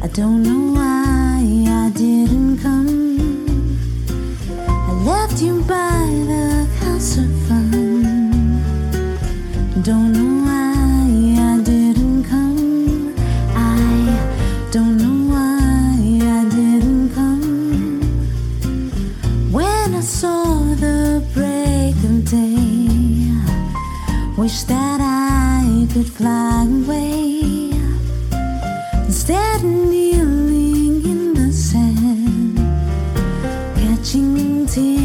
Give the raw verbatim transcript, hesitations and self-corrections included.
I don't know why I didn't come. I left you by the house of fun. Don't know why I didn't come. I don't know why I didn't come. When I saw the break of day, wish that I could fly away. Instead of kneeling in the sand, catching tears